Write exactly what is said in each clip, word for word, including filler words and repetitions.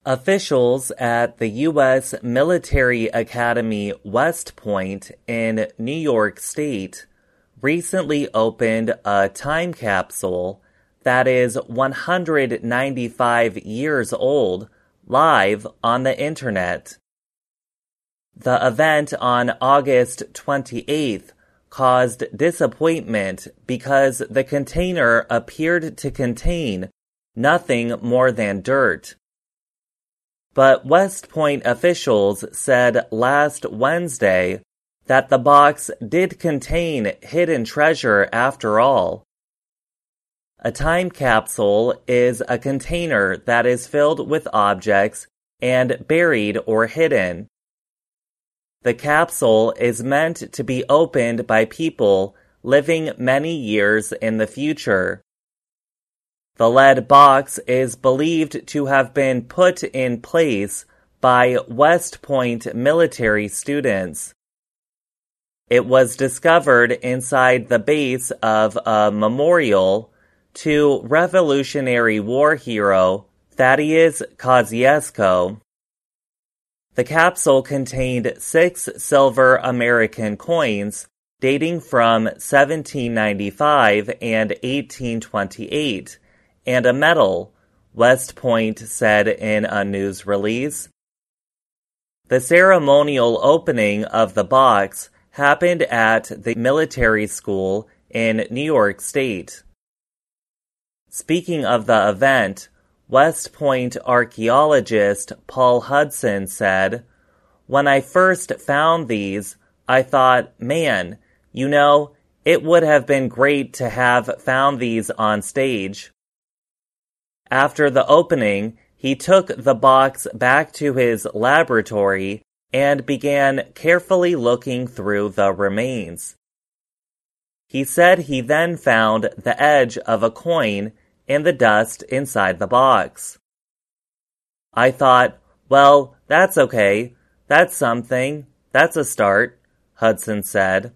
Officials at the U S Military Academy West Point in New York State recently opened a time capsule that is one hundred ninety-five years old live on the internet. The event on August twenty-eighth caused disappointment because the container appeared to contain nothing more than dirt. But West Point officials said last Wednesday that the box did contain hidden treasure after all. A time capsule is a container that is filled with objects and buried or hidden. The capsule is meant to be opened by people living many years in the future. The lead box is believed to have been put in place by West Point military students. It was discovered inside the base of a memorial to Revolutionary War hero Thaddeus Kosciuszko. The capsule contained six silver American coins dating from seventeen ninety-five and eighteen twenty-eight, and a medal, West Point said in a news release. The ceremonial opening of the box happened at the military school in New York State. Speaking of the event, West Point archaeologist Paul Hudson said, "When I first found these, I thought, man, you know, it would have been great to have found these on stage." After the opening, he took the box back to his laboratory and began carefully looking through the remains. He said he then found the edge of a coin in the dust inside the box. "I thought, well, that's okay. That's something. That's a start," Hudson said.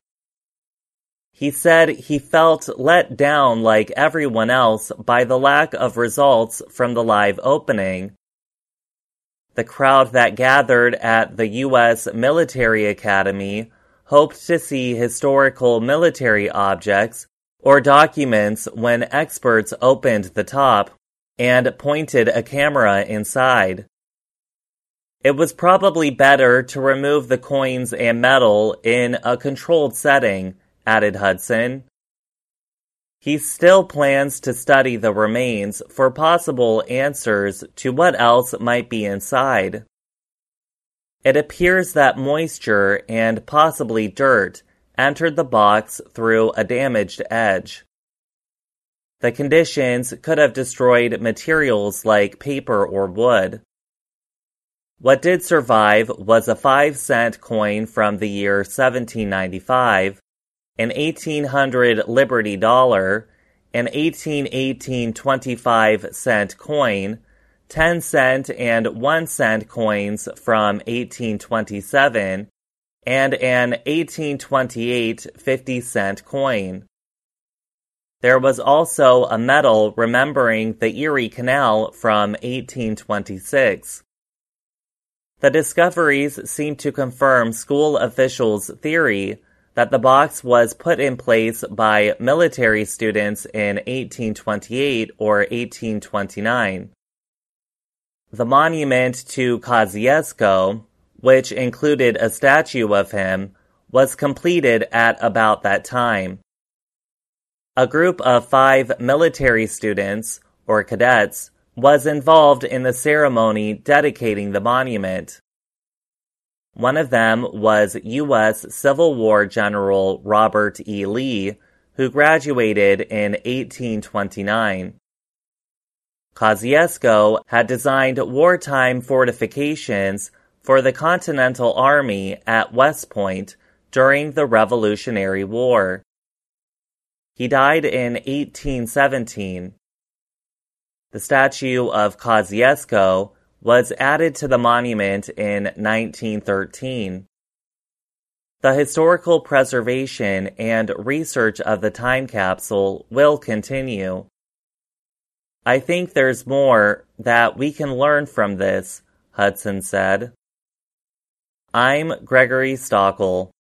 He said he felt let down like everyone else by the lack of results from the live opening. The crowd that gathered at the U S Military Academy hoped to see historical military objects or documents when experts opened the top and pointed a camera inside. It was probably better to remove the coins and metal in a controlled setting, added Hudson. He still plans to study the remains for possible answers to what else might be inside. It appears that moisture and possibly dirt entered the box through a damaged edge. The conditions could have destroyed materials like paper or wood. What did survive was a five-cent coin from the year seventeen ninety-five, an eighteen hundred Liberty dollar, an eighteen eighteen twenty-five cent coin, ten cent and one cent coins from eighteen twenty-seven, and an eighteen twenty-eight fifty cent coin. There was also a medal remembering the Erie Canal from eighteen twenty-six. The discoveries seem to confirm school officials' theory that the box was put in place by military students in eighteen twenty-eight or eighteen twenty-nine. The monument to Kosciuszko, which included a statue of him, was completed at about that time. A group of five military students, or cadets, was involved in the ceremony dedicating the monument. One of them was U S Civil War General Robert E. Lee, who graduated in eighteen twenty-nine. Kosciuszko had designed wartime fortifications for the Continental Army at West Point during the Revolutionary War. He died in eighteen seventeen. The statue of Kosciuszko was added to the monument in nineteen thirteen. The historical preservation and research of the time capsule will continue. I think there's more that we can learn from this, Hudson said. I'm Gregory Stockel.